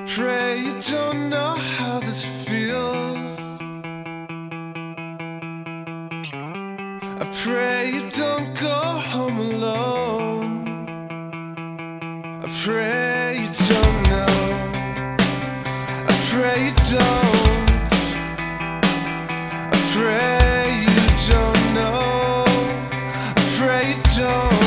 Pray you don't know how this feels. I pray you don't go home alone. I pray you don't know. I pray you don't. I pray you don't know. I pray you don't.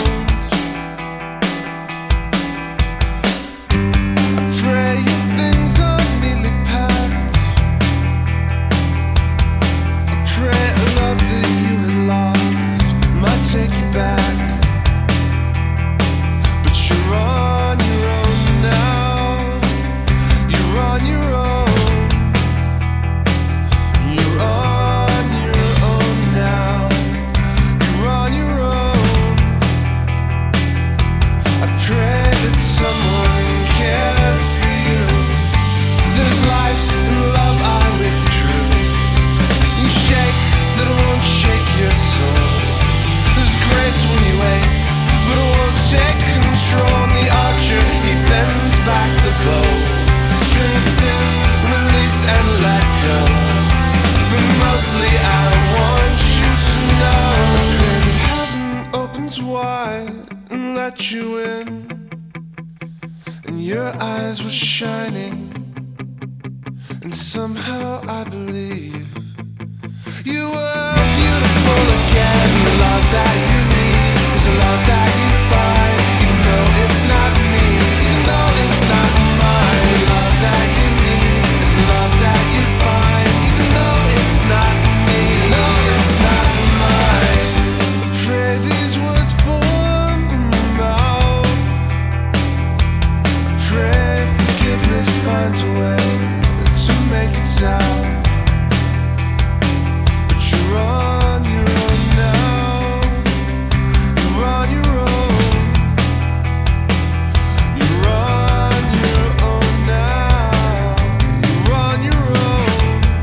And let you in, and your eyes were shining, and somehow I believe you were beautiful again. The love that you need is a love that you find, even though it's not me, even though it's not mine. The love that you need is a love that you find, even though it's not me, no, it's not mine. Pray these words for finds a way to make it sound, but you're on your own now. You're on your own. You're on your own now. You're on your own.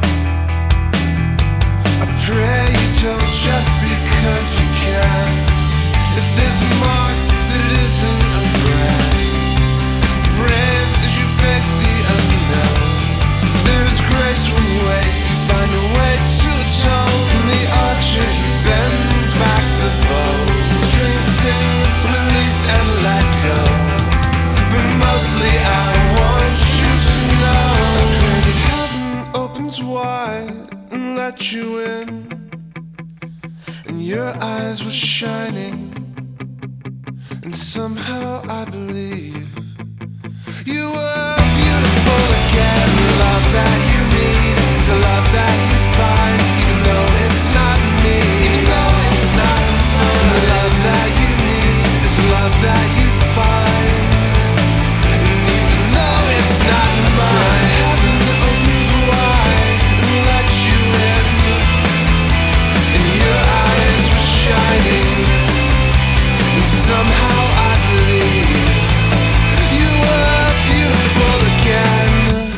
I pray you don't just because you can. If there's a mark that it isn't a brand, brave as you face the unknown. There's grace when you wait, you find a way to atone. From the archer, he bends back the bow. Strings sing, release and let go. But mostly I want you to know I pray that heaven opens wide and let you in, and your eyes were shining, and somehow I believe you were beautiful again. The love that you need is a love that you find, even though it's not me, even though it's not mine. The love that you need is a love that you find, and even though it's not mine. Heaven opens wide and let you in, and your eyes were shining, and somehow I believe you were beautiful again.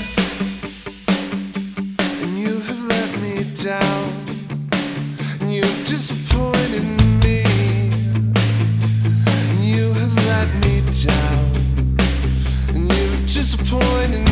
And you have let me down, and you've disappointed me, and you have let me down, and you've disappointed me.